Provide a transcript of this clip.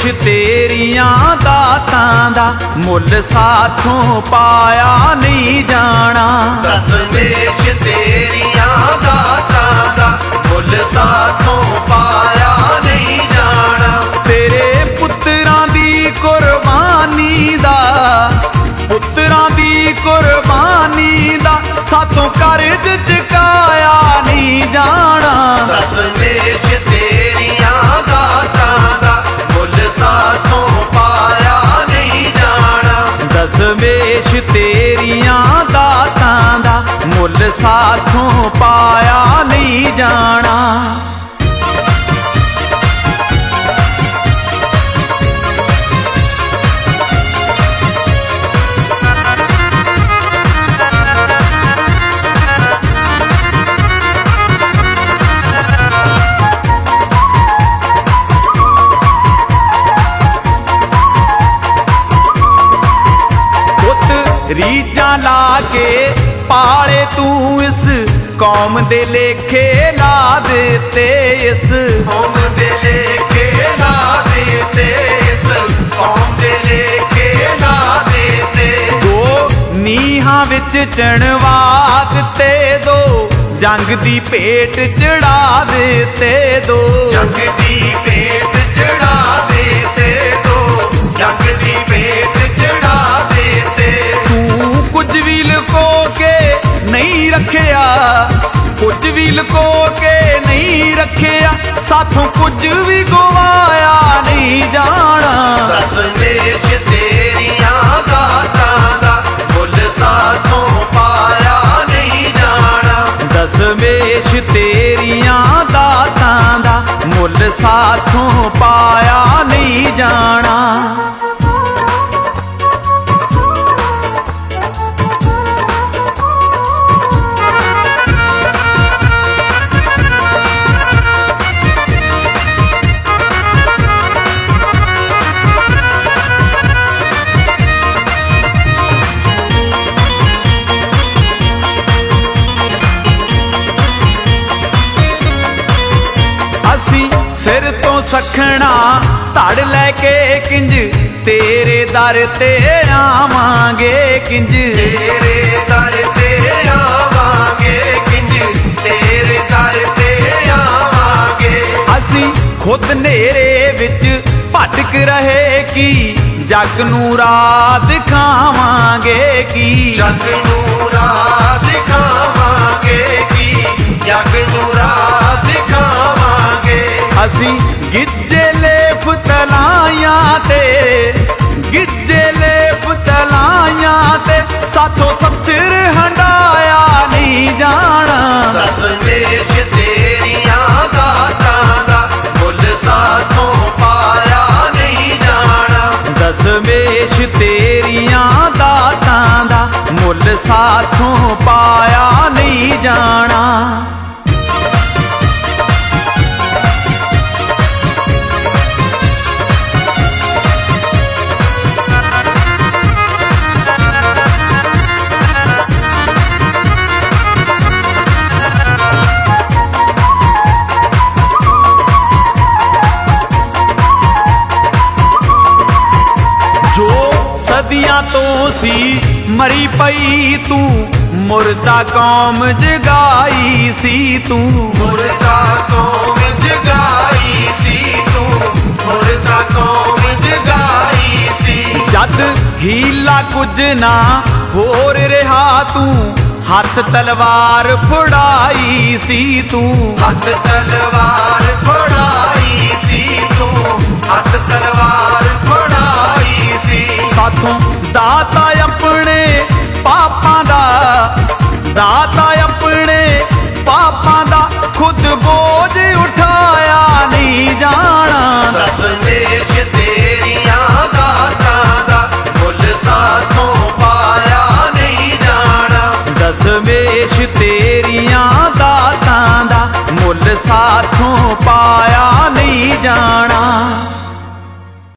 तेरियां दातां दा मुल साथों पाया नहीं जाना। दसमेश तेरियां दातां दा मुल साथों पाया नहीं जाना। तेरे पुत्रां दी कुर्बानी दा, पुत्रां दी कुर्बानी दा साथों कर्ज चुकाया नहीं जाना। दसमेश तेरियां दातां दा मुल साथों पाया नहीं जाना। दसमेश तेरियां दातां दा मुल साथों पाया नहीं जाना। रीजा ला के पाले तू इस कौम दे लेखे ला देते, इस कौम दे लेखे ला देते, इस कौम दे लेखे ला देते। दो नीहां विच चढ़वा दिते, दो जंग दी भेंट चढ़ा देते, दो जंग दी भेंट चढ़ा देते, दो जंग दी भेंट चढ़ा देते। कुछ भी लुको के नहीं रखिया, कुछ भी लुको के नहीं रखिया, साथों कुछ भी गवाया नहीं जाना। दसमेश तेरियां दातां दा मुल साथों पाया नहीं जाना। दसमेश तेरियां दातां दा मुल साथों पाया नहीं जाना। सिर तो सखना धड़ लैके किंज तेरे दर ते आवांगे, किंज तेरे दर ते आवांगे, किंज तेरे दर ते आवांगे। असी खुद नेरे विच भटक रहे की जग नूं राह दिखावांगे, की जग नूं राह दिखावांगे, की जग नूं राह दिखावांगे। असी गिज्जे लेफ तलाइयां ते, गिज्जे लेफ तलाइयां ते साथों सत्तर हंडाया नहीं जाना। दसमेश तेरियां दातां दा मुल साथों पाया नहीं जाना। दसमेश तेरियां दातां दा मुल साथों पाया नहीं जाना। सदियां तो सी मरी पई तू, मुर्दा कौम जगाई सी तू, मुर्दा कौम जगाई सी तू, मुर्दा कौम जगाई सी। जद हीला कुछ ना होर रहा तू, हथ तलवार फड़ाई सी तू, हथ तलवार फड़ाई सी तू, हथ तलवार फड़ाई सी। साथों दाता अपने पापां दा, दाता अपने पापां दा खुद बोझ उठाया नहीं जाना। दसमेश तेरियां दातां दा मुल साथों पाया नहीं जाना। दसमेश तेरियां दातां दा मुल साथों पाया नहीं जाना।